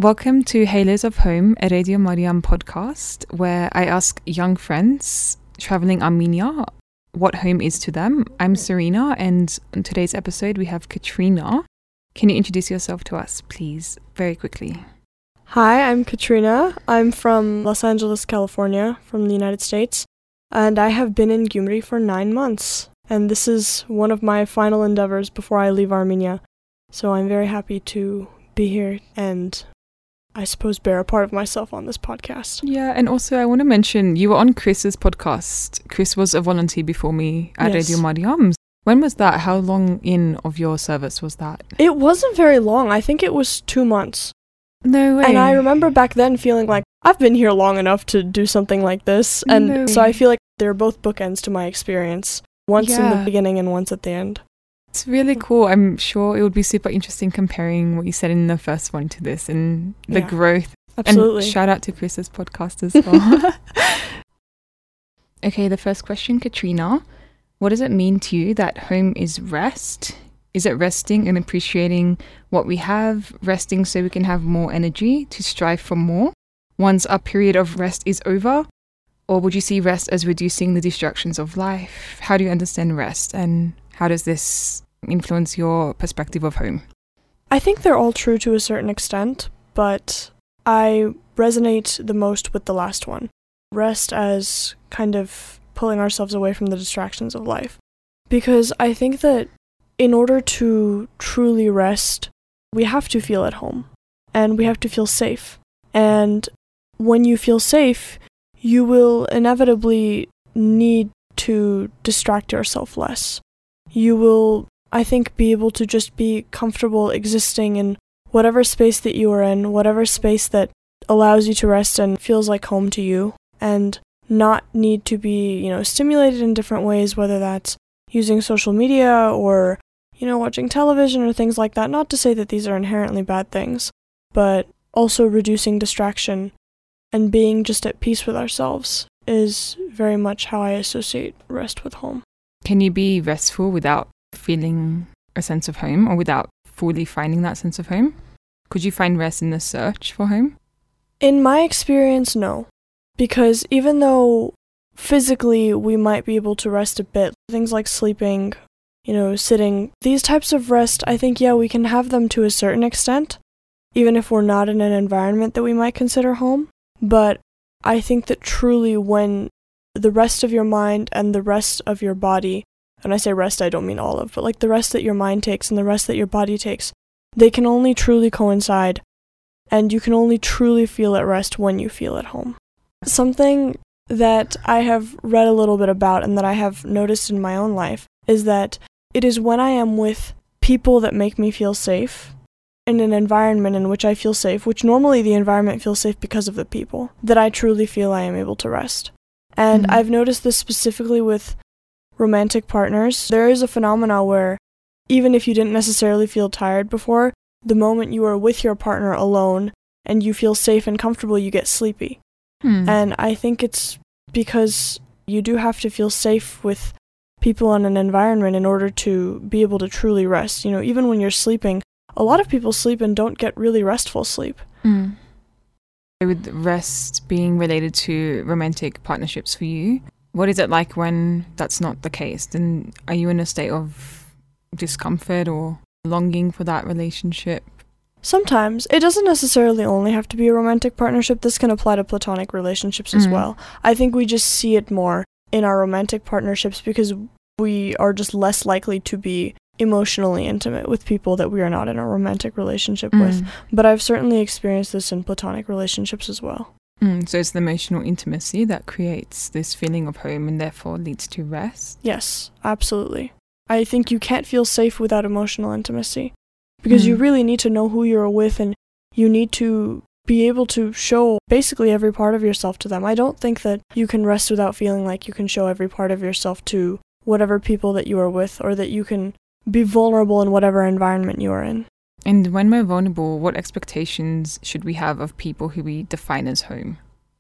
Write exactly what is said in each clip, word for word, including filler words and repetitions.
Welcome to Halos of Home, a Radio Mariam podcast where I ask young friends traveling Armenia what home is to them. I'm Serena, and in today's episode we have Katrina. Can you introduce yourself to us, please, very quickly? Hi, I'm Katrina. I'm from Los Angeles, California, from the United States, and I have been in Gyumri for nine months, and this is one of my final endeavors before I leave Armenia. So I'm very happy to be here and I suppose bear a part of myself on this podcast. Yeah, and also I want to mention you were on Chris's podcast. Chris was a volunteer before me at Yes. Radio Mariam. When was that? How long in of your service was that? It wasn't very long. I think it was two months. No way. And I remember back then feeling like, I've been here long enough to do something like this. And No so way. I feel like they're both bookends to my experience. Once in Yeah. the beginning and once at the end. It's really cool. I'm sure it would be super interesting comparing what you said in the first one to this and the Yeah. growth. Absolutely. And shout out to Chris's podcast as well. Okay, the first question, Katrina. What does it mean to you that home is rest? Is it resting and appreciating what we have, resting so we can have more energy to strive for more once our period of rest is over? Or would you see rest as reducing the distractions of life? How do you understand rest, and how does this influence your perspective of home? I think they're all true to a certain extent, but I resonate the most with the last one. Rest as kind of pulling ourselves away from the distractions of life. Because I think that in order to truly rest, we have to feel at home and we have to feel safe. And when you feel safe, you will inevitably need to distract yourself less. You will, I think, be able to just be comfortable existing in whatever space that you are in, whatever space that allows you to rest and feels like home to you, and not need to be, you know, stimulated in different ways, whether that's using social media or, you know, watching television or things like that. Not to say that these are inherently bad things, but also reducing distraction and being just at peace with ourselves is very much how I associate rest with home. Can you be restful without feeling a sense of home, or without fully finding that sense of home? Could you find rest in the search for home? In my experience, no. Because even though physically we might be able to rest a bit, things like sleeping, you know, sitting, these types of rest, I think, yeah, we can have them to a certain extent, even if we're not in an environment that we might consider home. But I think that truly when the rest of your mind and the rest of your body, and I say rest, I don't mean all of, but like the rest that your mind takes and the rest that your body takes, they can only truly coincide, and you can only truly feel at rest when you feel at home. Something that I have read a little bit about and that I have noticed in my own life is that it is when I am with people that make me feel safe, in an environment in which I feel safe, which normally the environment feels safe because of the people, that I truly feel I am able to rest. And Mm-hmm. I've noticed this specifically with romantic partners. There is a phenomena where even if you didn't necessarily feel tired before, the moment you are with your partner alone and you feel safe and comfortable, you get sleepy. Hmm. And I think it's because you do have to feel safe with people in an environment in order to be able to truly rest. You know, even when you're sleeping, a lot of people sleep and don't get really restful sleep. Mm. With rest being related to romantic partnerships for you, what is it like when that's not the case? Then are you in a state of discomfort or longing for that relationship? Sometimes. It doesn't necessarily only have to be a romantic partnership. This can apply to platonic relationships as Mhm. well. I think we just see it more in our romantic partnerships because we are just less likely to be emotionally intimate with people that we are not in a romantic relationship with. Mm. But I've certainly experienced this in platonic relationships as well. Mm. So it's the emotional intimacy that creates this feeling of home and therefore leads to rest. Yes, absolutely. I think you can't feel safe without emotional intimacy because Mm. you really need to know who you're with and you need to be able to show basically every part of yourself to them. I don't think that you can rest without feeling like you can show every part of yourself to whatever people that you are with, or that you can be vulnerable in whatever environment you are in. And when we're vulnerable, what expectations should we have of people who we define as home?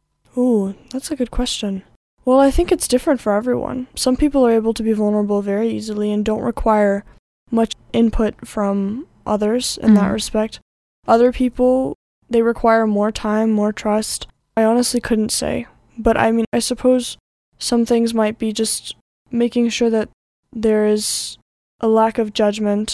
Ooh, that's a good question. Well, I think it's different for everyone. Some people are able to be vulnerable very easily and don't require much input from others in that Mm. respect. Other people they require more time, more trust. I honestly couldn't say. But I mean, I suppose some things might be just making sure that there is a lack of judgment,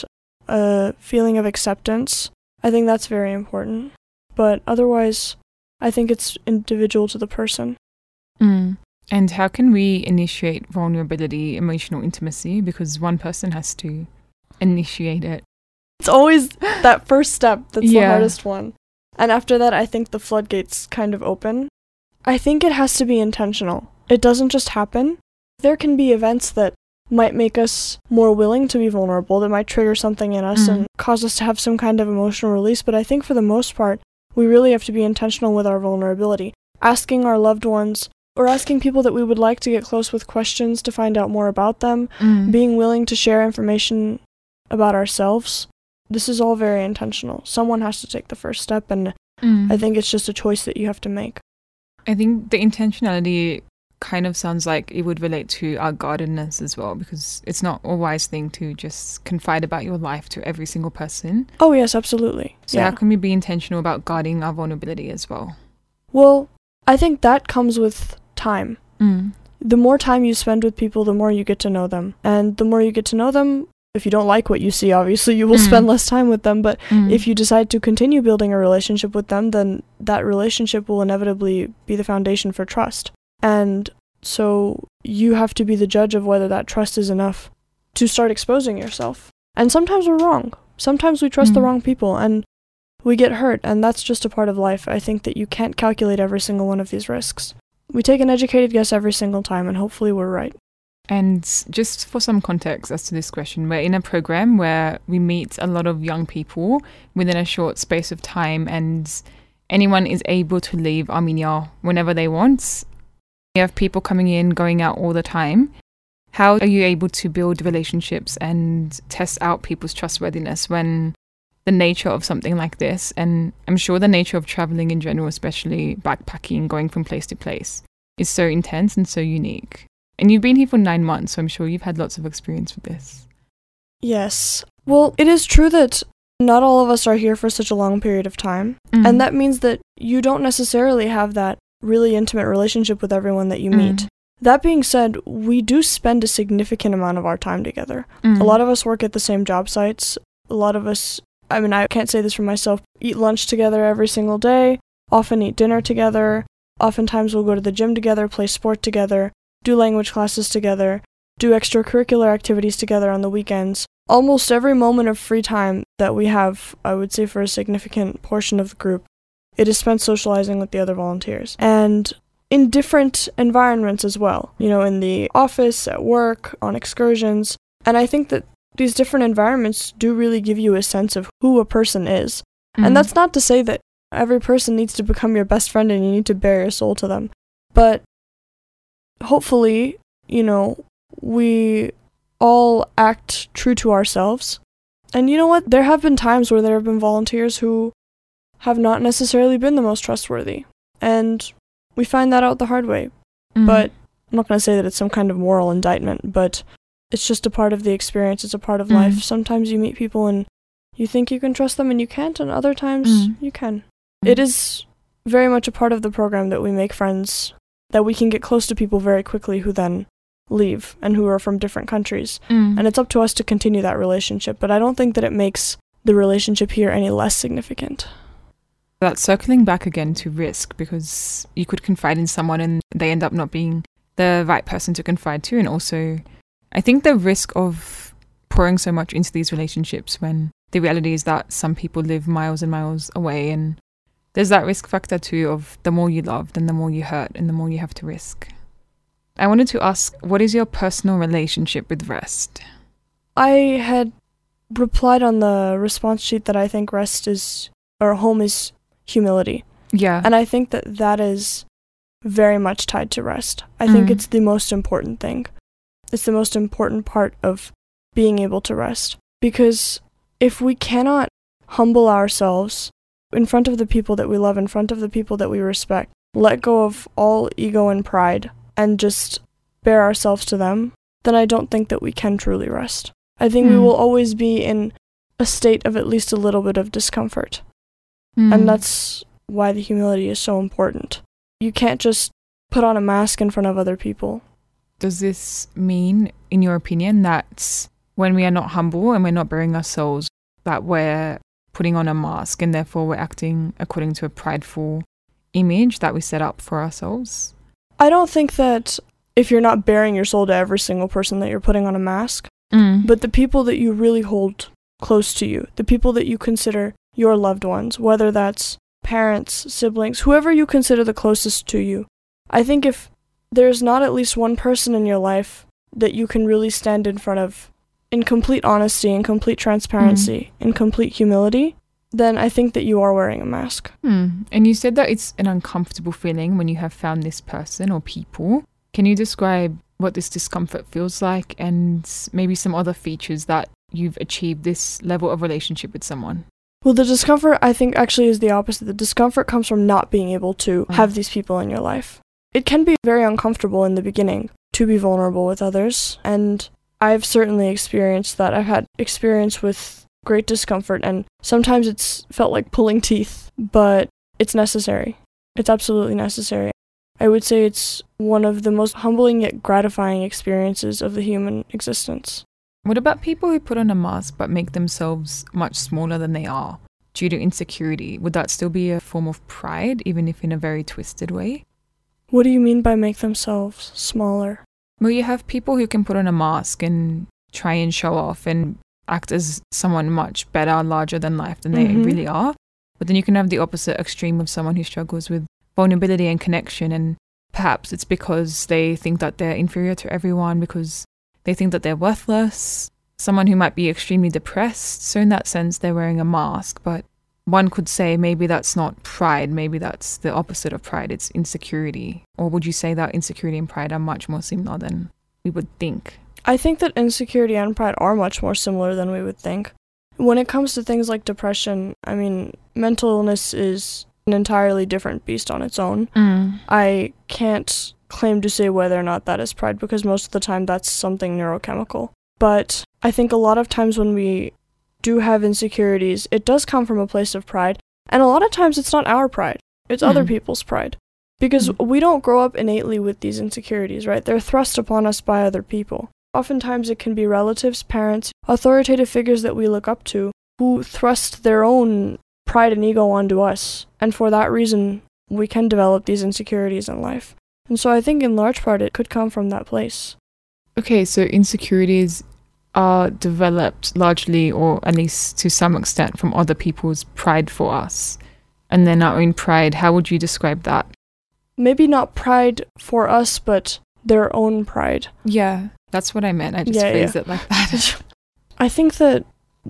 a feeling of acceptance. I think that's very important. But otherwise, I think it's individual to the person. Mm. And how can we initiate vulnerability, emotional intimacy? Because one person has to initiate it. It's always that first step that's yeah. the hardest one. And after that, I think the floodgates kind of open. I think it has to be intentional. It doesn't just happen. There can be events that might make us more willing to be vulnerable, that might trigger something in us mm. and cause us to have some kind of emotional release. But I think for the most part, we really have to be intentional with our vulnerability. Asking our loved ones or asking people that we would like to get close with questions to find out more about them, mm. being willing to share information about ourselves. This is all very intentional. Someone has to take the first step, and mm. I think it's just a choice that you have to make. I think the intentionality kind of sounds like it would relate to our guardedness as well, because it's not a wise thing to just confide about your life to every single person. Oh, yes, absolutely. So yeah. how can we be intentional about guarding our vulnerability as well? Well, I think that comes with time. Mm. The more time you spend with people, the more you get to know them. And the more you get to know them, if you don't like what you see, obviously you will mm. spend less time with them. But mm. if you decide to continue building a relationship with them, then that relationship will inevitably be the foundation for trust. And so you have to be the judge of whether that trust is enough to start exposing yourself. And sometimes we're wrong. Sometimes we trust mm. the wrong people and we get hurt, and that's just a part of life. I think that you can't calculate every single one of these risks. We take an educated guess every single time, and hopefully we're right. And just for some context as to this question, we're in a program where we meet a lot of young people within a short space of time, and anyone is able to leave Armenia whenever they want. We have people coming in, going out all the time. How are you able to build relationships and test out people's trustworthiness when the nature of something like this, and I'm sure the nature of traveling in general, especially backpacking, going from place to place, is so intense and so unique? And you've been here for nine months, so I'm sure you've had lots of experience with this. Yes. Well, it is true that not all of us are here for such a long period of time. Mm. And that means that you don't necessarily have that really intimate relationship with everyone that you meet. Mm. That being said, we do spend a significant amount of our time together. Mm. A lot of us work at the same job sites. A lot of us, I mean, I can't say this for myself, eat lunch together every single day, often eat dinner together. Oftentimes we'll go to the gym together, play sport together, do language classes together, do extracurricular activities together on the weekends. Almost every moment of free time that we have, I would say for a significant portion of the group, it is spent socializing with the other volunteers. And in different environments as well, you know, in the office, at work, on excursions. And I think that these different environments do really give you a sense of who a person is. Mm-hmm. And that's not to say that every person needs to become your best friend and you need to bare your soul to them. But hopefully, you know, we all act true to ourselves. And you know what? There have been times where there have been volunteers who have not necessarily been the most trustworthy. And we find that out the hard way. Mm. But I'm not going to say that it's some kind of moral indictment, but it's just a part of the experience. It's a part of mm. life. Sometimes you meet people and you think you can trust them and you can't, and other times mm. you can. Mm. It is very much a part of the program that we make friends, that we can get close to people very quickly who then leave and who are from different countries. Mm. And it's up to us to continue that relationship, but I don't think that it makes the relationship here any less significant. That's circling back again to risk, because you could confide in someone and they end up not being the right person to confide to. And also, I think the risk of pouring so much into these relationships when the reality is that some people live miles and miles away, and there's that risk factor too of the more you love, then the more you hurt and the more you have to risk. I wanted to ask, what is your personal relationship with rest? I had replied on the response sheet that I think rest is, or home is humility. Yeah. And I think that that is very much tied to rest. I mm. think it's the most important thing. It's the most important part of being able to rest. Because if we cannot humble ourselves in front of the people that we love, in front of the people that we respect, let go of all ego and pride, and just bare ourselves to them, then I don't think that we can truly rest. I think mm. we will always be in a state of at least a little bit of discomfort. Mm. And that's why the humility is so important. You can't just put on a mask in front of other people. Does this mean, in your opinion, that when we are not humble and we're not bearing ourselves, that we're putting on a mask and therefore we're acting according to a prideful image that we set up for ourselves? I don't think that if you're not bearing your soul to every single person that you're putting on a mask, Mm. but the people that you really hold close to you, the people that you consider your loved ones, whether that's parents, siblings, whoever you consider the closest to you. I think if there's not at least one person in your life that you can really stand in front of in complete honesty, in complete transparency, Mm. in complete humility, then I think that you are wearing a mask. Hmm. And you said that it's an uncomfortable feeling when you have found this person or people. Can you describe what this discomfort feels like and maybe some other features that you've achieved this level of relationship with someone? Well, the discomfort, I think, actually is the opposite. The discomfort comes from not being able to Mm. have these people in your life. It can be very uncomfortable in the beginning to be vulnerable with others, and I've certainly experienced that. I've had experience with great discomfort, and sometimes it's felt like pulling teeth, but it's necessary. It's absolutely necessary. I would say it's one of the most humbling yet gratifying experiences of the human existence. What about people who put on a mask but make themselves much smaller than they are due to insecurity? Would that still be a form of pride, even if in a very twisted way? What do you mean by make themselves smaller? Well, you have people who can put on a mask and try and show off and act as someone much better, larger than life than they Mhm. really are. But then you can have the opposite extreme of someone who struggles with vulnerability and connection, and perhaps it's because they think that they're inferior to everyone, because they think that they're worthless. Someone who might be extremely depressed, so in that sense they're wearing a mask, but one could say maybe that's not pride, maybe that's the opposite of pride, it's insecurity. Or would you say that insecurity and pride are much more similar than we would think? I think that insecurity and pride are much more similar than we would think. When it comes to things like depression, I mean, mental illness is an entirely different beast on its own. Mm. I can't claim to say whether or not that is pride, because most of the time that's something neurochemical. But I think a lot of times when we do have insecurities, it does come from a place of pride. And a lot of times it's not our pride, it's Mm. other people's pride. Because Mm. we don't grow up innately with these insecurities, right? They're thrust upon us by other people. Oftentimes it can be relatives, parents, authoritative figures that we look up to who thrust their own pride and ego onto us. And for that reason, we can develop these insecurities in life. And so I think in large part it could come from that place. Okay, so insecurities are developed largely, or at least to some extent, from other people's pride for us. And then our own pride, how would you describe that? Maybe not pride for us, but their own pride. Yeah, that's what I meant. I just Yeah, phrased yeah. it like that. I think that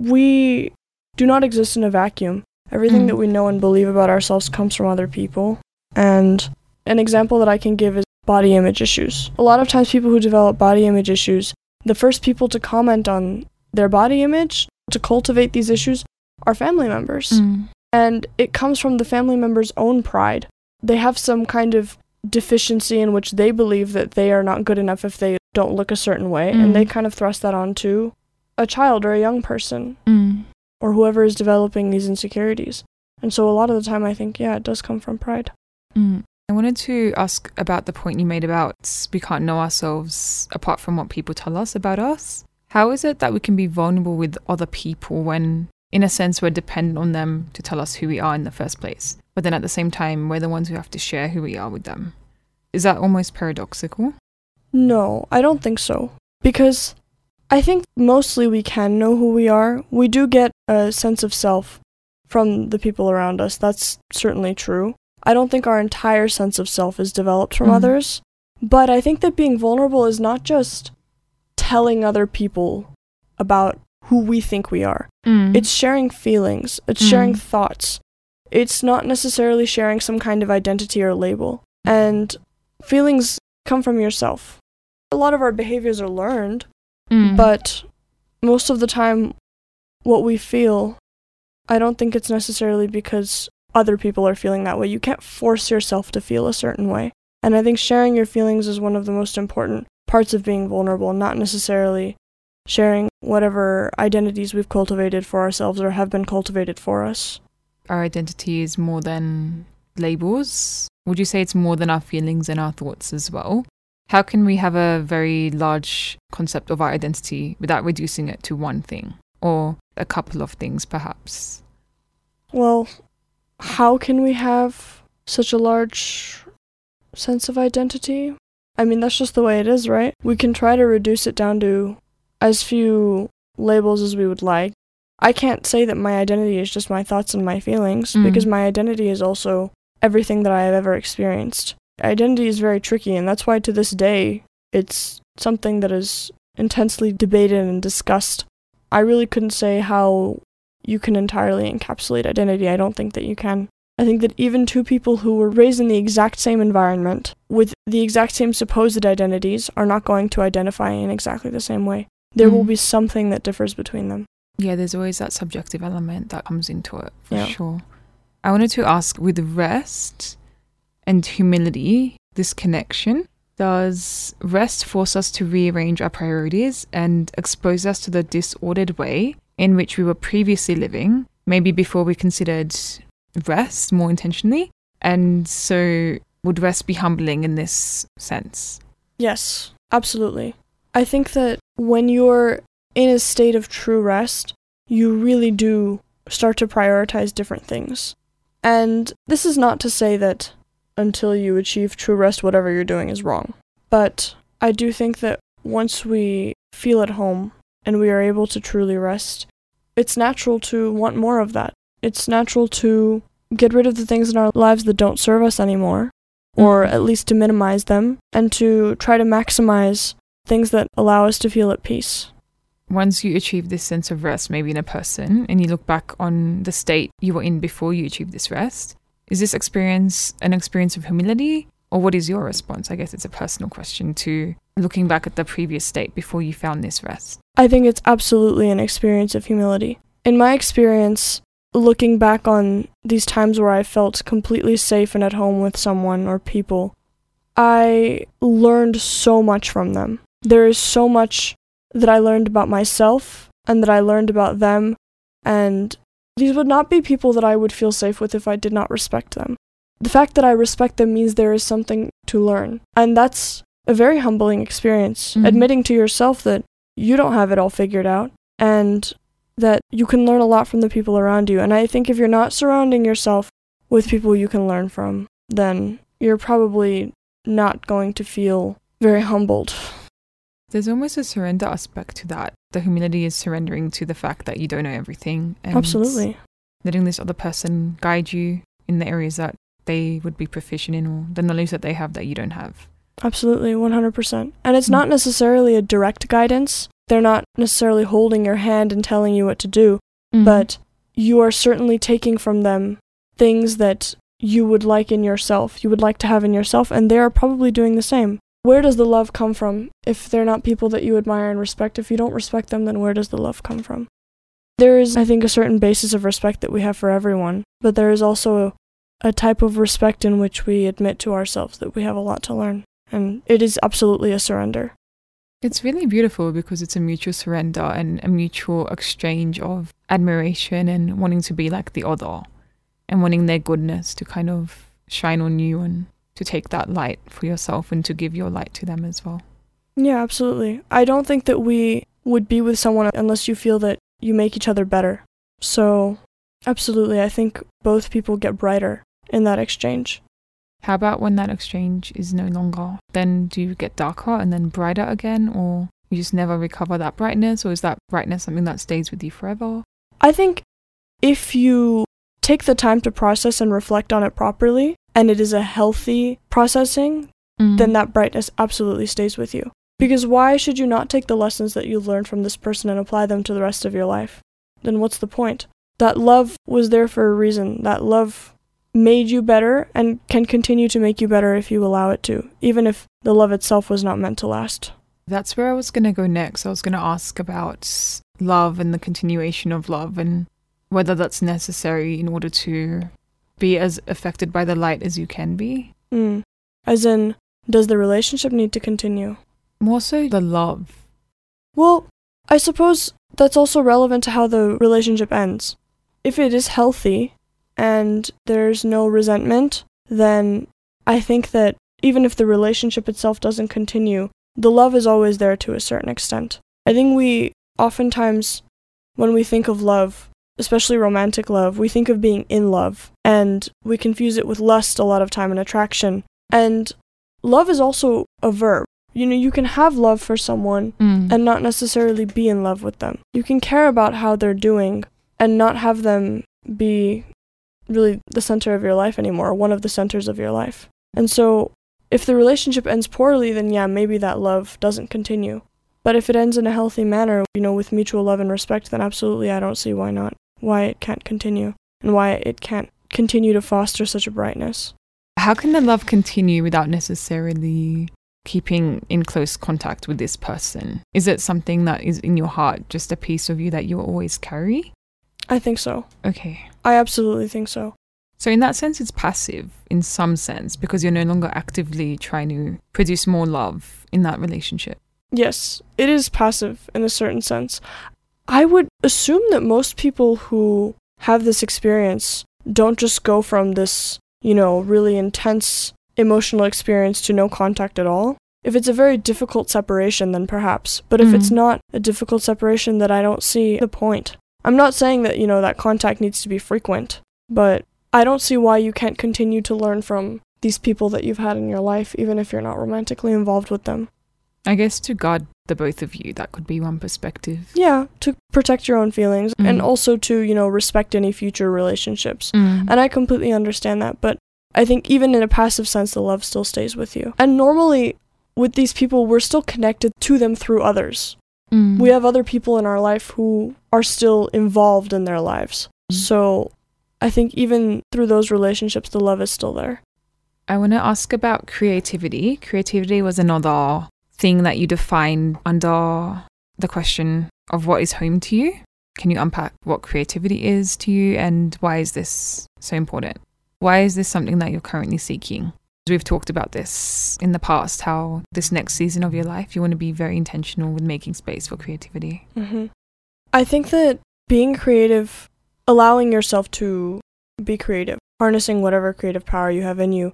we do not exist in a vacuum. Everything Mm. that we know and believe about ourselves comes from other people. And an example that I can give is body image issues. A lot of times people who develop body image issues, the first people to comment on their body image, to cultivate these issues, are family members. Mm. And it comes from the family member's own pride. They have some kind of deficiency in which they believe that they are not good enough if they don't look a certain way, Mm. and they kind of thrust that onto a child or a young person Mm. or whoever is developing these insecurities. And so a lot of the time I think, yeah, it does come from pride. Mm. I wanted to ask about the point you made about we can't know ourselves apart from what people tell us about us. How is it that we can be vulnerable with other people when, in a sense, we're dependent on them to tell us who we are in the first place, but then at the same time, we're the ones who have to share who we are with them? Is that almost paradoxical? No, I don't think so. Because I think mostly we can know who we are. We do get a sense of self from the people around us. That's certainly true. I don't think our entire sense of self is developed from Mhm. others. But I think that being vulnerable is not just telling other people about who we think we are. Mm. It's sharing feelings. It's Mm. sharing thoughts. It's not necessarily sharing some kind of identity or label. And feelings come from yourself. A lot of our behaviors are learned, Mm. but most of the time what we feel, I don't think it's necessarily because other people are feeling that way. You can't force yourself to feel a certain way. And I think sharing your feelings is one of the most important parts of being vulnerable, not necessarily sharing whatever identities we've cultivated for ourselves or have been cultivated for us. our identity is more than labels? Would you say it's more than our feelings and our thoughts as well? How can we have a very large concept of our identity without reducing it to one thing or a couple of things, perhaps? Well, how can we have such a large sense of identity? I mean, that's just the way it is, right? We can try to reduce it down to as few labels as we would like. I can't say that my identity is just my thoughts and my feelings, mm. because my identity is also everything that I have ever experienced. Identity is very tricky, and that's why to this day, it's something that is intensely debated and discussed. I really couldn't say how you can entirely encapsulate identity. I don't think that you can. I think that even two people who were raised in the exact same environment, with the exact same supposed identities, are not going to identify in exactly the same way. There mm. will be something that differs between them. Yeah, there's always that subjective element that comes into it, for yeah. sure. I wanted to ask, with rest and humility, this connection, does rest force us to rearrange our priorities and expose us to the disordered way in which we were previously living, maybe before we considered rest more intentionally? And so would rest be humbling in this sense? Yes, absolutely. I think that when you're in a state of true rest, you really do start to prioritize different things. And this is not to say that until you achieve true rest, whatever you're doing is wrong. But I do think that once we feel at home and we are able to truly rest, it's natural to want more of that. It's natural to get rid of the things in our lives that don't serve us anymore, or at least to minimize them, and to try to maximize things that allow us to feel at peace. Once you achieve this sense of rest, maybe in a person, and you look back on the state you were in before you achieved this rest, is this experience an experience of humility? Or what is your response? I guess it's a personal question to looking back at the previous state before you found this rest. I think it's absolutely an experience of humility. In my experience, looking back on these times where I felt completely safe and at home with someone or people, I learned so much from them. There is so much that I learned about myself and that I learned about them, and these would not be people that I would feel safe with if I did not respect them. The fact that I respect them means there is something to learn, and that's a very humbling experience, mm-hmm. admitting to yourself that you don't have it all figured out, and that you can learn a lot from the people around you. And I think if you're not surrounding yourself with people you can learn from, then you're probably not going to feel very humbled. There's almost a surrender aspect to that. The humility is surrendering to the fact that you don't know everything. And absolutely. Letting this other person guide you in the areas that they would be proficient in, or the knowledge that they have that you don't have. Absolutely, one hundred percent. And it's mm. not necessarily a direct guidance. They're not necessarily holding your hand and telling you what to do, mm. but you are certainly taking from them things that you would like in yourself, you would like to have in yourself, and they are probably doing the same. Where does the love come from if they're not people that you admire and respect? If you don't respect them, then where does the love come from? There is, I think, a certain basis of respect that we have for everyone, but there is also a, a type of respect in which we admit to ourselves that we have a lot to learn, and it is absolutely a surrender. It's really beautiful because it's a mutual surrender and a mutual exchange of admiration and wanting to be like the other and wanting their goodness to kind of shine on you and to take that light for yourself and to give your light to them as well. Yeah, absolutely. I don't think that we would be with someone unless you feel that you make each other better. So, absolutely, I think both people get brighter in that exchange. How about when that exchange is no longer? Then do you get darker and then brighter again, or you just never recover that brightness, or is that brightness something that stays with you forever? I think if you take the time to process and reflect on it properly, and it is a healthy processing, mm-hmm. then that brightness absolutely stays with you. Because why should you not take the lessons that you've learned from this person and apply them to the rest of your life? Then what's the point? That love was there for a reason. That love made you better and can continue to make you better if you allow it to, even if the love itself was not meant to last. That's where I was going to go next. I was going to ask about love and the continuation of love and whether that's necessary in order to be as affected by the light as you can be. Mm. As in, does the relationship need to continue? More so the love. Well, I suppose that's also relevant to how the relationship ends. If it is healthy, and there's no resentment, then I think that even if the relationship itself doesn't continue, the love is always there to a certain extent. I think we oftentimes, when we think of love, especially romantic love, we think of being in love, and we confuse it with lust a lot of time and attraction. And love is also a verb. You know, you can have love for someone Mm. and not necessarily be in love with them. You can care about how they're doing and not have them be really the center of your life anymore, one of the centers of your life. And so if the relationship ends poorly, then yeah, maybe that love doesn't continue. But if it ends in a healthy manner, you know, with mutual love and respect, then absolutely I don't see why not, why it can't continue, and why it can't continue to foster such a brightness. How can the love continue without necessarily keeping in close contact with this person? Is it something that is in your heart, just a piece of you that you always carry? I think so. Okay. I absolutely think so. So in that sense, it's passive in some sense because you're no longer actively trying to produce more love in that relationship. Yes, it is passive in a certain sense. I would assume that most people who have this experience don't just go from this, you know, really intense emotional experience to no contact at all. If it's a very difficult separation, then perhaps. But if Mhm. it's not a difficult separation, then I don't see the point. I'm not saying that, you know, that contact needs to be frequent, but I don't see why you can't continue to learn from these people that you've had in your life, even if you're not romantically involved with them. I guess to guard the both of you, that could be one perspective. Yeah, to protect your own feelings Mm. and also to, you know, respect any future relationships. Mm. And I completely understand that, but I think even in a passive sense, the love still stays with you. And normally, with these people, we're still connected to them through others. Mm. We have other people in our life who are still involved in their lives. Mm. So I think even through those relationships, the love is still there. I want to ask about creativity. Creativity was another thing that you defined under the question of what is home to you. Can you unpack what creativity is to you and why is this so important? Why is this something that you're currently seeking? We've talked about this in the past, how this next season of your life, you want to be very intentional with making space for creativity. Mm-hmm. I think that being creative, allowing yourself to be creative, harnessing whatever creative power you have in you,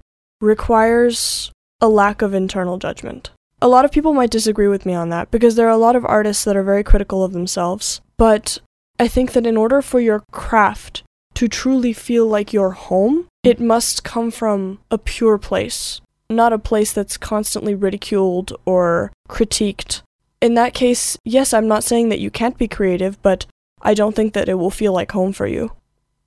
requires a lack of internal judgment. A lot of people might disagree with me on that because there are a lot of artists that are very critical of themselves. But I think that in order for your craft to truly feel like your home, it must come from a pure place, not a place that's constantly ridiculed or critiqued. In that case, yes, I'm not saying that you can't be creative, but I don't think that it will feel like home for you.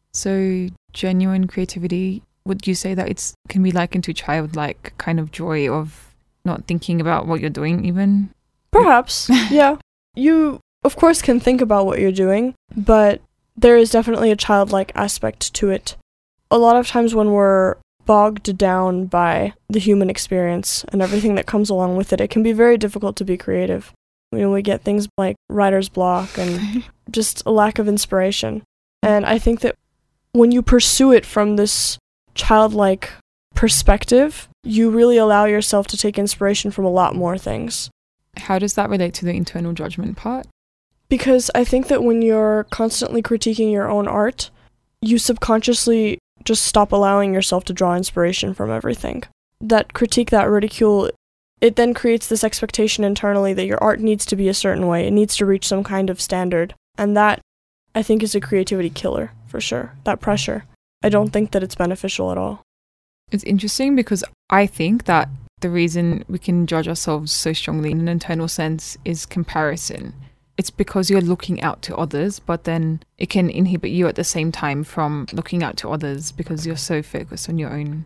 So genuine creativity, would you say that it's can be likened to childlike kind of joy of not thinking about what you're doing even? Perhaps, yeah. You, of course, can think about what you're doing, but there is definitely a childlike aspect to it. A lot of times when we're bogged down by the human experience and everything that comes along with it, it can be very difficult to be creative. You know, we get things like writer's block and just a lack of inspiration. And I think that when you pursue it from this childlike perspective, you really allow yourself to take inspiration from a lot more things. How does that relate to the internal judgment part? Because I think that when you're constantly critiquing your own art, you subconsciously just stop allowing yourself to draw inspiration from everything. That critique, that ridicule, it then creates this expectation internally that your art needs to be a certain way. It needs to reach some kind of standard. And that, I think, is a creativity killer, for sure. That pressure. I don't think that it's beneficial at all. It's interesting because I think that the reason we can judge ourselves so strongly in an internal sense is comparison. It's because you're looking out to others, but then it can inhibit you at the same time from looking out to others because you're so focused on your own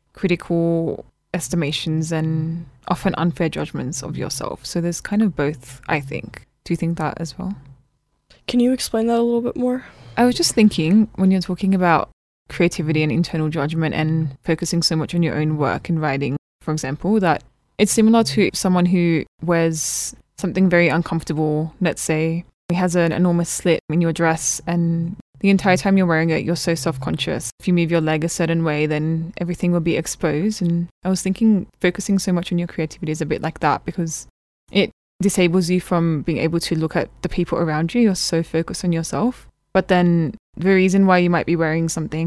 critical estimations and often unfair judgments of yourself. So there's kind of both, I think. Do you think that as well? Can you explain that a little bit more? I was just thinking when you're talking about creativity and internal judgment and focusing so much on your own work and writing, for example, that it's similar to someone who wears something very uncomfortable. Let's say it has an enormous slit in your dress and the entire time you're wearing it, you're so self-conscious. If you move your leg a certain way, then everything will be exposed. And I was thinking focusing so much on your creativity is a bit like that because it disables you from being able to look at the people around you. You're so focused on yourself. But then the reason why you might be wearing something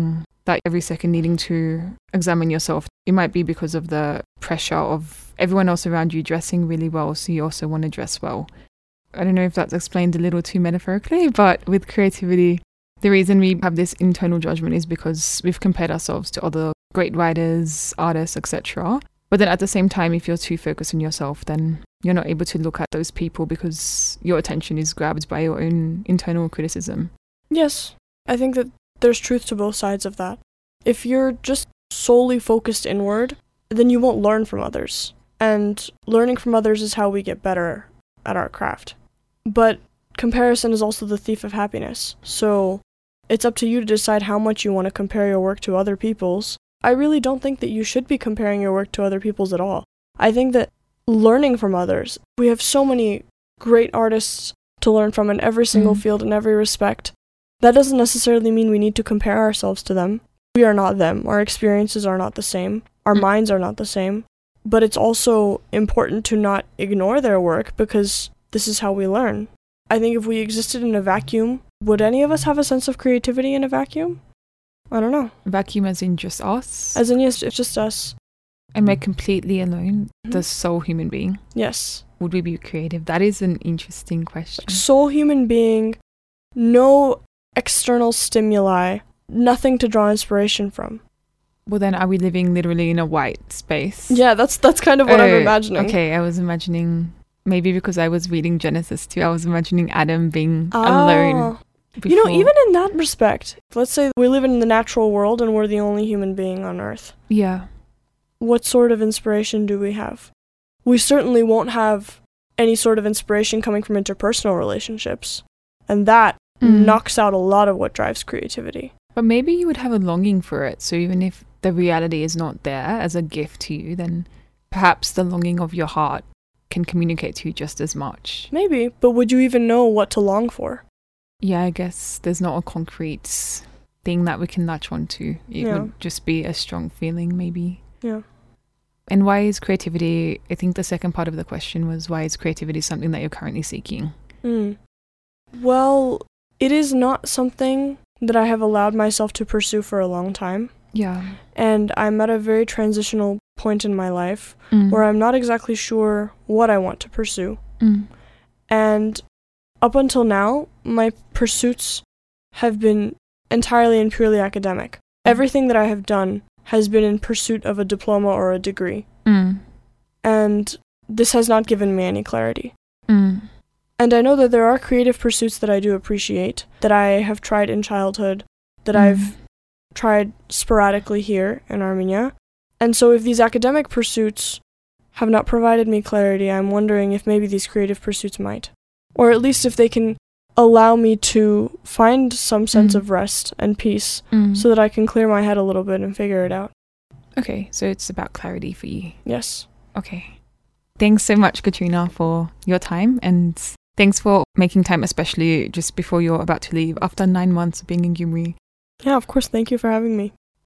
that every second needing to examine yourself. It might be because of the pressure of everyone else around you dressing really well, so you also want to dress well. I don't know if that's explained a little too metaphorically, but with creativity, the reason we have this internal judgment is because we've compared ourselves to other great writers, artists, et cetera. But then at the same time, if you're too focused on yourself, then you're not able to look at those people because your attention is grabbed by your own internal criticism. Yes, I think that there's truth to both sides of that. If you're just solely focused inward, then you won't learn from others. And learning from others is how we get better at our craft. But comparison is also the thief of happiness. So it's up to you to decide how much you want to compare your work to other people's. I really don't think that you should be comparing your work to other people's at all. I think that learning from others, we have so many great artists to learn from in every single Mm. field, in every respect. That doesn't necessarily mean we need to compare ourselves to them. We are not them. Our experiences are not the same. Our Mm. minds are not the same. But it's also important to not ignore their work because this is how we learn. I think if we existed in a vacuum, would any of us have a sense of creativity in a vacuum? I don't know. Vacuum as in just us? As in, yes, it's just us. And we're completely alone, Mhm. the sole human being. Yes. Would we be creative? That is an interesting question. Sole human being, no external stimuli, nothing to draw inspiration from. Well, then are we living literally in a white space? Yeah, that's that's kind of what I'm Oh, imagining. Okay, I was imagining, maybe because I was reading Genesis too, I was imagining Adam being Ah. alone. Before. You know, even in that respect, let's say we live in the natural world and we're the only human being on Earth. Yeah. What sort of inspiration do we have? We certainly won't have any sort of inspiration coming from interpersonal relationships. And that Mm. knocks out a lot of what drives creativity. But maybe you would have a longing for it. So even if the reality is not there as a gift to you, then perhaps the longing of your heart can communicate to you just as much. Maybe, but would you even know what to long for? Yeah, I guess there's not a concrete thing that we can latch onto. It Yeah. would just be a strong feeling, maybe. Yeah. And why is creativity, I think the second part of the question was, why is creativity something that you're currently seeking? Mm. Well, it is not something that I have allowed myself to pursue for a long time. Yeah. And I'm at a very transitional point in my life Mm. where I'm not exactly sure what I want to pursue. Mm. And up until now, my pursuits have been entirely and purely academic. Everything that I have done has been in pursuit of a diploma or a degree. Mm. And this has not given me any clarity. Mm. And I know that there are creative pursuits that I do appreciate, that I have tried in childhood, that Mm. I've tried sporadically here in Armenia. And so if these academic pursuits have not provided me clarity, I'm wondering if maybe these creative pursuits might. Or at least if they can allow me to find some sense Mm. of rest and peace Mm. so that I can clear my head a little bit and figure it out. Okay, so it's about clarity for you. Yes. Okay. Thanks so much, Katrina, for your time, and thanks for making time, especially just before you're about to leave after nine months of being in Gyumri. Yeah, of course. Thank you for having me.